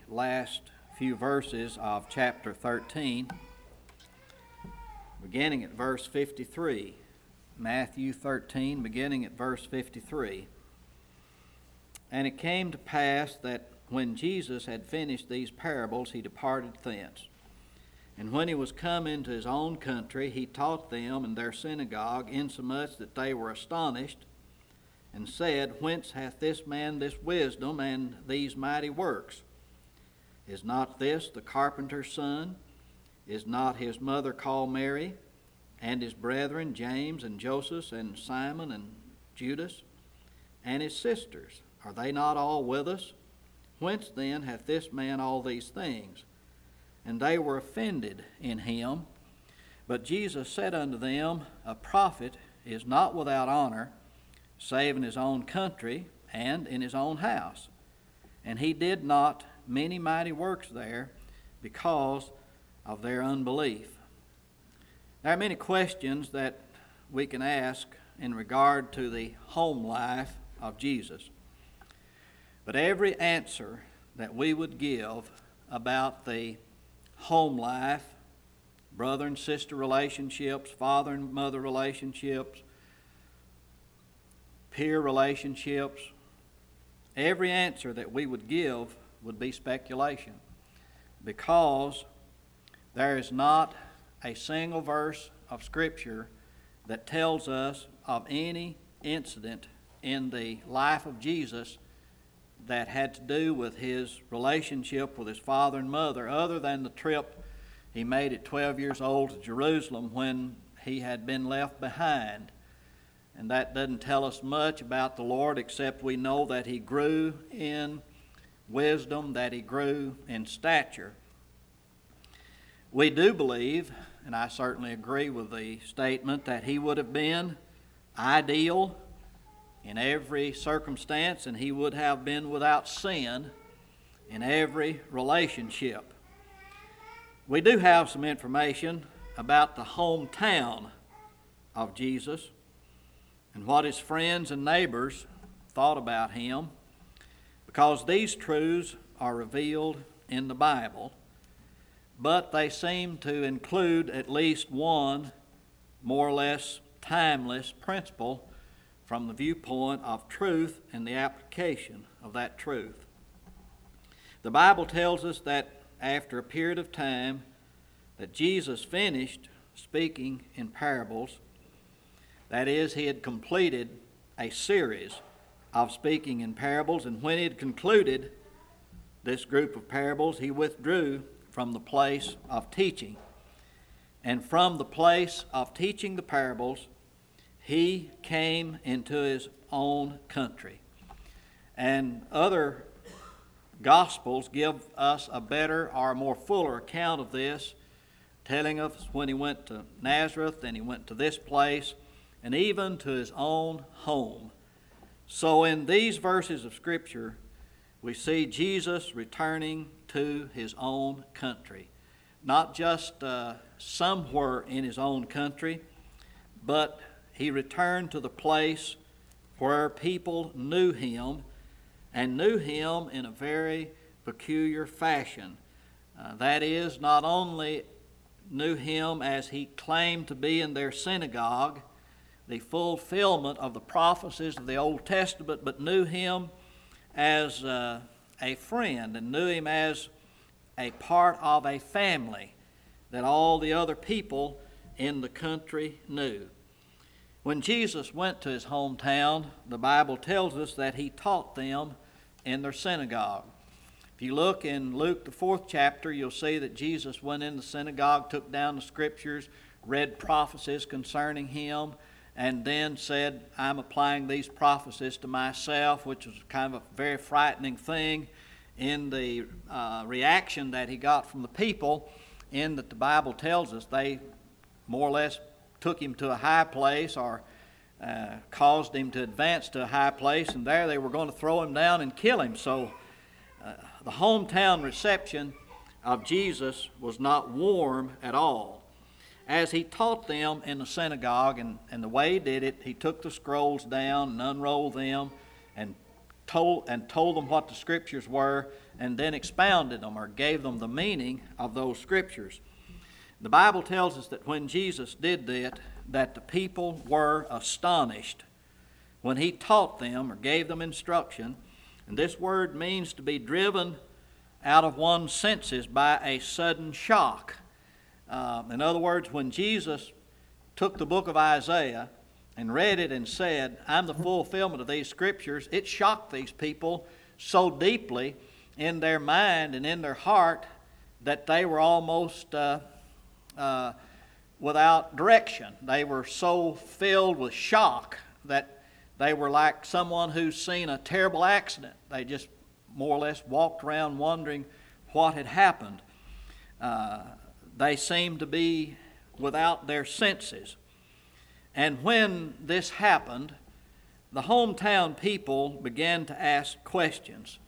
last few verses of chapter 13, beginning at verse 53. Matthew 13, beginning at verse 53. And it came to pass that when Jesus had finished these parables, he departed thence. And when he was come into his own country, he taught them in their synagogue, insomuch that they were astonished, and said, Whence hath this man this wisdom and these mighty works? Is not this the carpenter's son? Is not his mother called Mary? And his brethren James and Joseph and Simon and Judas? And his sisters, are they not all with us? Whence then hath this man all these things? And they were offended in him. But Jesus said unto them, A prophet is not without honor, save in his own country and in his own house. And he did not many mighty works there because of their unbelief. There are many questions that we can ask in regard to the home life of Jesus. But every answer that we would give about the home life, brother and sister relationships, father and mother relationships, peer relationships, every answer that we would give would be speculation, because there is not a single verse of Scripture that tells us of any incident in the life of Jesus that had to do with his relationship with his father and mother, other than the trip he made at 12 years old to Jerusalem when he had been left behind. And that doesn't tell us much about the Lord, except we know that he grew in wisdom, that he grew in stature. We do believe, and I certainly agree with the statement, that he would have been ideal in every circumstance, and he would have been without sin in every relationship. We do have some information about the hometown of Jesus and what his friends and neighbors thought about him, because these truths are revealed in the Bible, but they seem to include at least one more or less timeless principle from the viewpoint of truth and the application of that truth. The Bible tells us that after a period of time that Jesus finished speaking in parables, that is, he had completed a series of speaking in parables, and when he had concluded this group of parables, he withdrew from the place of teaching. And from the place of teaching the parables, he came into his own country. And other Gospels give us a better or a more fuller account of this, telling us when he went to Nazareth, and he went to this place, and even to his own home. So in these verses of Scripture, we see Jesus returning to his own country. Not just somewhere in his own country, but he returned to the place where people knew him, and knew him in a very peculiar fashion. That is, not only knew him as he claimed to be in their synagogue, the fulfillment of the prophecies of the Old Testament, but knew him as a friend, and knew him as a part of a family that all the other people in the country knew. When Jesus went to his hometown, the Bible tells us that he taught them in their synagogue. If you look in Luke, the 4th chapter, you'll see that Jesus went in the synagogue, took down the Scriptures, read prophecies concerning him, and then said, I'm applying these prophecies to myself, which was kind of a very frightening thing in the reaction that he got from the people, in that the Bible tells us they more or less took him to a high place, or caused him to advance to a high place, and there they were going to throw him down and kill him. So the hometown reception of Jesus was not warm at all. As he taught them in the synagogue, and the way he did it, he took the scrolls down and unrolled them and told them what the Scriptures were, and then expounded them or gave them the meaning of those Scriptures. The Bible tells us that when Jesus did that the people were astonished when He taught them or gave them instruction. And this word means to be driven out of one's senses by a sudden shock. In other words, when Jesus took the book of Isaiah and read it and said, I'm the fulfillment of these Scriptures, it shocked these people so deeply in their mind and in their heart that they were almost without direction. They were so filled with shock that they were like someone who's seen a terrible accident. They just more or less walked around wondering what had happened. They seemed to be without their senses. And when this happened, the hometown people began to ask questions.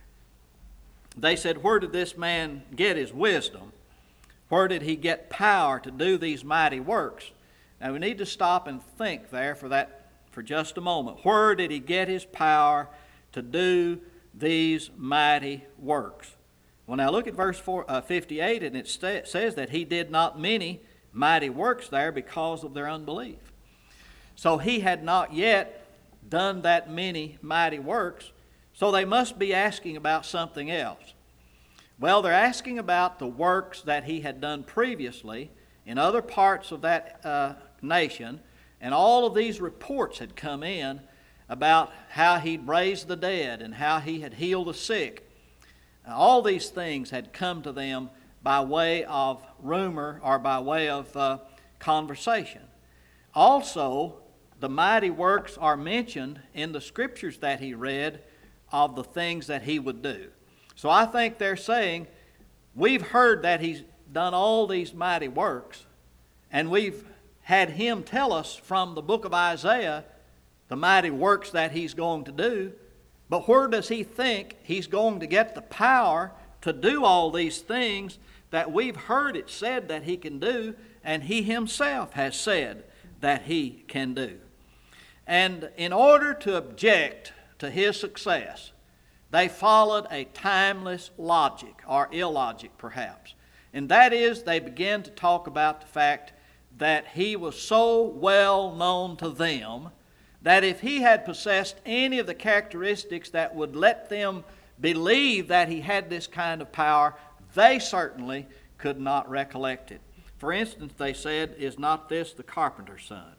They said, where did this man get his wisdom? Where did he get power to do these mighty works? Now we need to stop and think there for just a moment. Where did he get his power to do these mighty works? Well, now look at verse 58, and it says that he did not many mighty works there because of their unbelief. So he had not yet done that many mighty works, so they must be asking about something else. Well, they're asking about the works that he had done previously in other parts of that nation, and all of these reports had come in about how he'd raised the dead and how he had healed the sick. All these things had come to them by way of rumor or by way of conversation. Also, the mighty works are mentioned in the Scriptures that he read of the things that he would do. So I think they're saying, we've heard that he's done all these mighty works, and we've had him tell us from the book of Isaiah the mighty works that he's going to do, but where does he think he's going to get the power to do all these things that we've heard it said that he can do, and he himself has said that he can do? And in order to object to his success, they followed a timeless logic, or illogic perhaps. And that is, they began to talk about the fact that he was so well known to them that if he had possessed any of the characteristics that would let them believe that he had this kind of power, they certainly could not recollect it. For instance, they said, is not this the carpenter's son?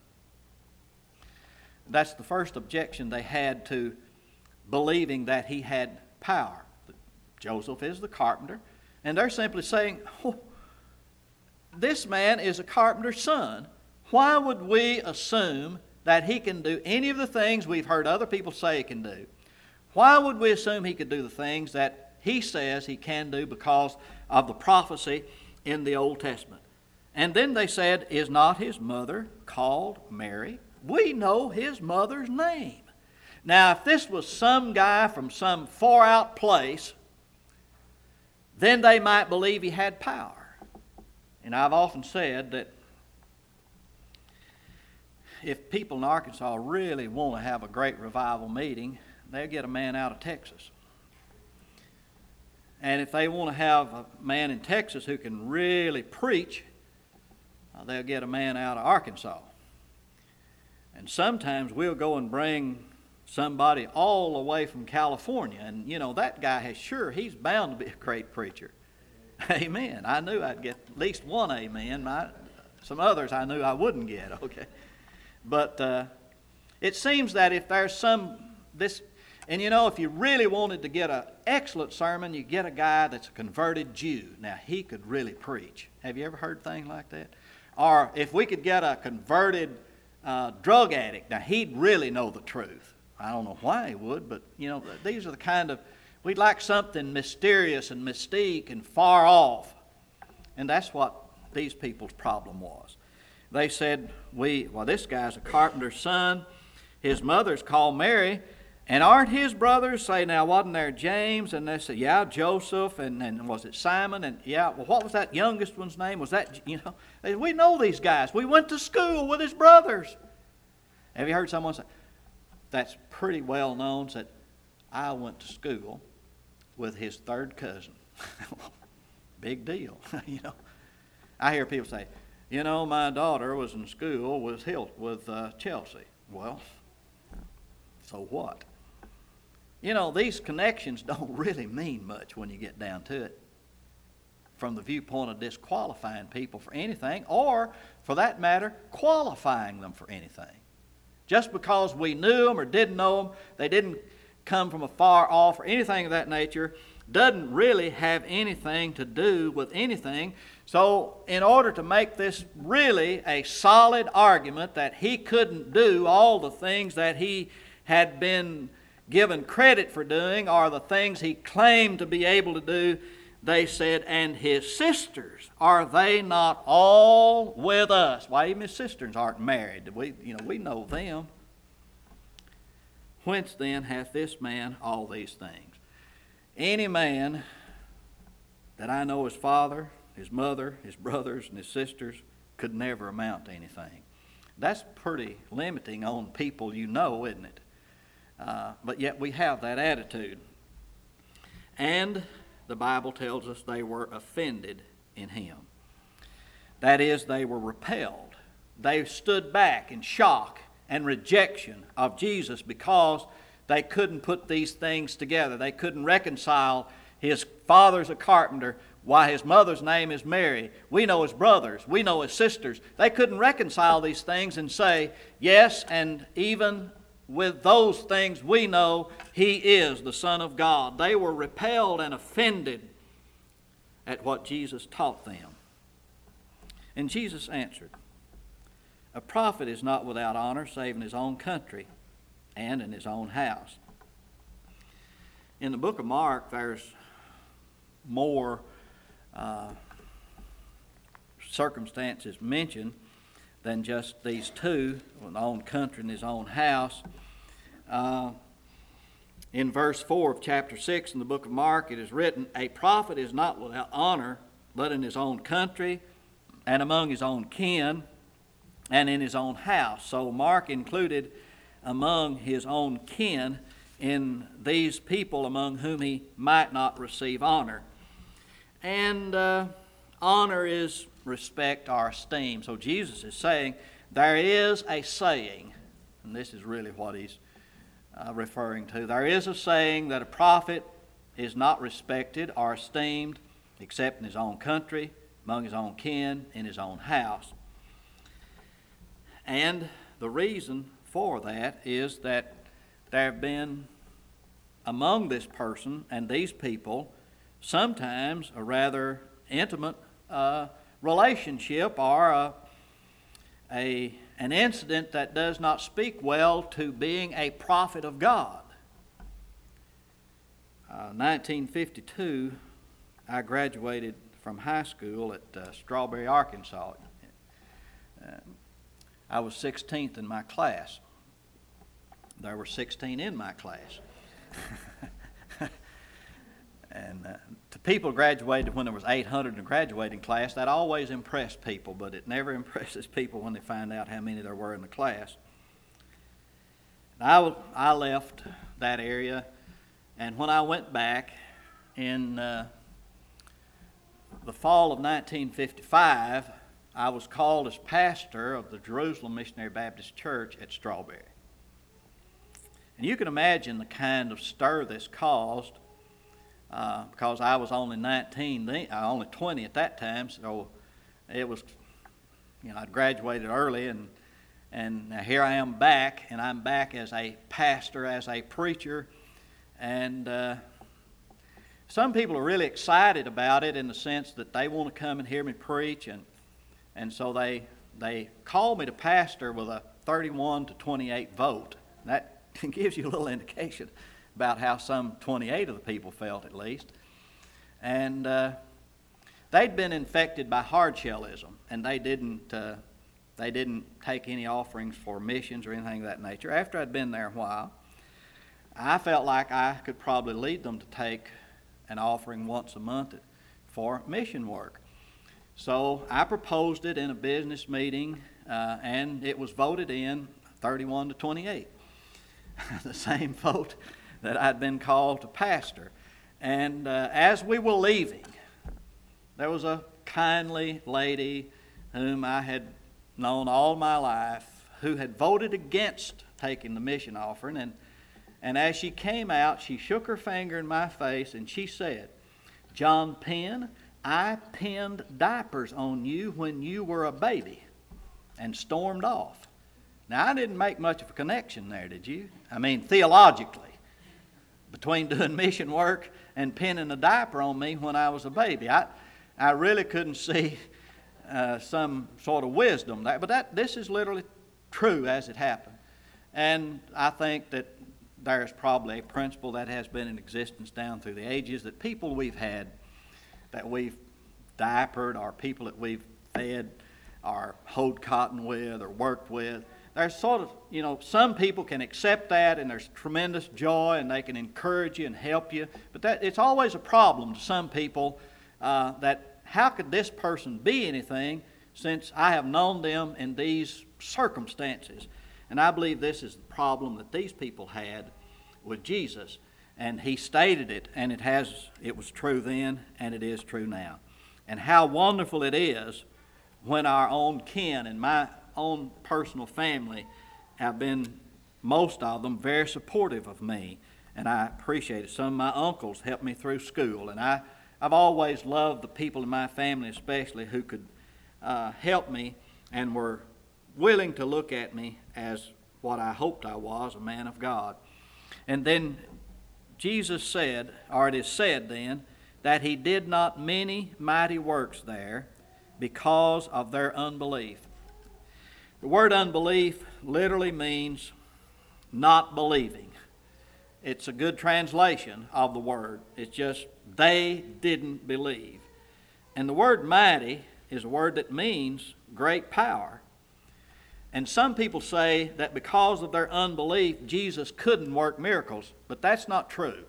That's the first objection they had to believing that he had power. Joseph is the carpenter, and they're simply saying, oh, this man is a carpenter's son. Why would we assume that he can do any of the things we've heard other people say he can do? Why would we assume he could do the things that he says he can do because of the prophecy in the Old Testament? And then they said, is not his mother called Mary? We know his mother's name. Now, if this was some guy from some far out place, then they might believe he had power. And I've often said that if people in Arkansas really want to have a great revival meeting, they'll get a man out of Texas. And if they want to have a man in Texas who can really preach, they'll get a man out of Arkansas. And sometimes we'll go and bring somebody all the way from California, and that guy he's bound to be a great preacher. Amen. I knew I'd get at least one amen. Some others I knew I wouldn't get, okay. But it seems that if there's and if you really wanted to get an excellent sermon, you get a guy that's a converted Jew. Now, he could really preach. Have you ever heard things like that? Or if we could get a converted drug addict, now he'd really know the truth. I don't know why he would, but these are the kind of, we'd like something mysterious and mystique and far off. And that's what these people's problem was. They said, this guy's a carpenter's son. His mother's called Mary. And aren't his brothers, say, now, wasn't there James? And they said, yeah, Joseph, and was it Simon? And yeah, well, what was that youngest one's name? Was that, we know these guys. We went to school with his brothers. Have you heard someone say, that's pretty well known, that I went to school with his third cousin. Big deal, you know. I hear people say, you know, my daughter was in school with Chelsea. Well, so what? You know, these connections don't really mean much when you get down to it, from the viewpoint of disqualifying people for anything, or, for that matter, qualifying them for anything. Just because we knew them or didn't know them, they didn't come from afar off or anything of that nature, doesn't really have anything to do with anything. So in order to make this really a solid argument that he couldn't do all the things that he had been given credit for doing, or the things he claimed to be able to do, they said, and his sisters, are they not all with us? Why, even his sisters aren't married. We know them. Whence then hath this man all these things? Any man that I know his father, his mother, his brothers, and his sisters could never amount to anything. That's pretty limiting on people you know, isn't it? But yet we have that attitude. And the Bible tells us they were offended in him. That is, they were repelled. They stood back in shock and rejection of Jesus because they couldn't put these things together. They couldn't reconcile his father's a carpenter, why his mother's name is Mary. We know his brothers. We know his sisters. They couldn't reconcile these things and say, yes, and even with those things we know he is the Son of God. They were repelled and offended at what Jesus taught them. And Jesus answered, a prophet is not without honor save in his own country and in his own house. In the book of Mark, there's more circumstances mentioned than just these two, his own country and his own house. In verse 4 of chapter 6 in the book of Mark, it is written, a prophet is not without honor, but in his own country and among his own kin and in his own house. So Mark included among his own kin in these people among whom he might not receive honor. And honor is respect or esteem. So Jesus is saying there is a saying, and this is really what he's referring to. There is a saying that a prophet is not respected or esteemed except in his own country, among his own kin, in his own house. And the reason for that is that there have been among this person and these people sometimes a rather intimate relationship or an incident that does not speak well to being a prophet of God. 1952, I graduated from high school at Strawberry, Arkansas. I was 16th in my class. There were 16 in my class. And to people graduated when there was 800 in the graduating class, that always impressed people, but it never impresses people when they find out how many there were in the class. I left that area, and when I went back in the fall of 1955, I was called as pastor of the Jerusalem Missionary Baptist Church at Strawberry. And you can imagine the kind of stir this caused, because I was only 20 at that time, so it was, I'd graduated early, and here I am back, and I'm back as a pastor, as a preacher, and some people are really excited about it in the sense that they want to come and hear me preach, and so they called me to pastor with a 31 to 28 vote. That gives you a little indication about how some 28 of the people felt, at least. And they'd been infected by hardshellism, and they didn't take any offerings for missions or anything of that nature. After I'd been there a while, I felt like I could probably lead them to take an offering once a month for mission work. So I proposed it in a business meeting, and it was voted in 31 to 28. The same vote that I'd been called to pastor. And as we were leaving, there was a kindly lady whom I had known all my life who had voted against taking the mission offering. And as she came out, she shook her finger in my face and she said, "John Penn, I pinned diapers on you when you were a baby," and stormed off. Now, I didn't make much of a connection there, did you? I mean, theologically, between doing mission work and pinning a diaper on me when I was a baby. I really couldn't see some sort of wisdom there. But this is literally true as it happened. And I think that there's probably a principle that has been in existence down through the ages, that people we've had, that we've diapered, or people that we've fed or hoed cotton with or worked with, there's sort of, some people can accept that and there's tremendous joy and they can encourage you and help you. But it's always a problem to some people that how could this person be anything since I have known them in these circumstances? And I believe this is the problem that these people had with Jesus. And he stated it, and it was true then, and it is true now. And how wonderful it is when our own kin and my own personal family have been, most of them, very supportive of me. And I appreciate it. Some of my uncles helped me through school. And I've always loved the people in my family especially who could help me and were willing to look at me as what I hoped I was, a man of God. And then Jesus said, or it is said then, that he did not many mighty works there because of their unbelief. The word unbelief literally means not believing. It's a good translation of the word. It's just they didn't believe. And the word mighty is a word that means great power. And some people say that because of their unbelief, Jesus couldn't work miracles, but that's not true.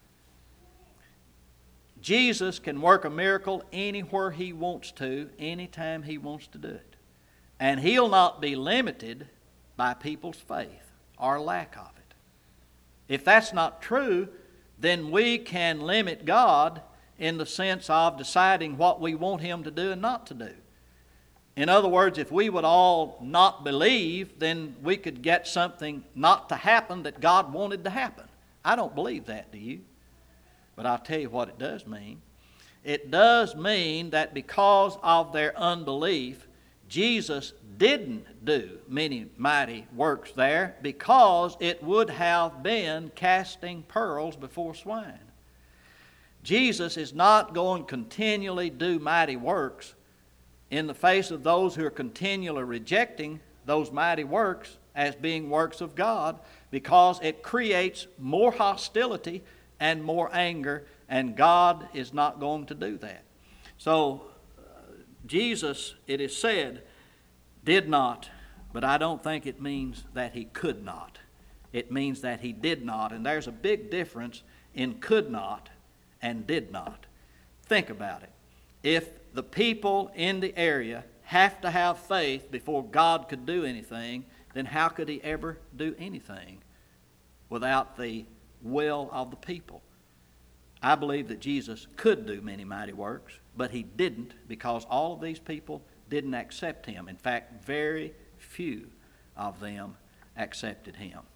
Jesus can work a miracle anywhere he wants to, anytime he wants to do it. And he'll not be limited by people's faith or lack of it. If that's not true, then we can limit God in the sense of deciding what we want him to do and not to do. In other words, if we would all not believe, then we could get something not to happen that God wanted to happen. I don't believe that, do you? But I'll tell you what it does mean. It does mean that because of their unbelief, Jesus didn't do many mighty works there, because it would have been casting pearls before swine. Jesus is not going to continually do mighty works in the face of those who are continually rejecting those mighty works as being works of God, because it creates more hostility and more anger, and God is not going to do that. So Jesus, it is said, did not, but I don't think it means that he could not. It means that he did not, and there's a big difference in could not and did not. Think about it. If the people in the area have to have faith before God could do anything, then how could he ever do anything without the will of the people? I believe that Jesus could do many mighty works, but he didn't, because all of these people didn't accept him. In fact, very few of them accepted him.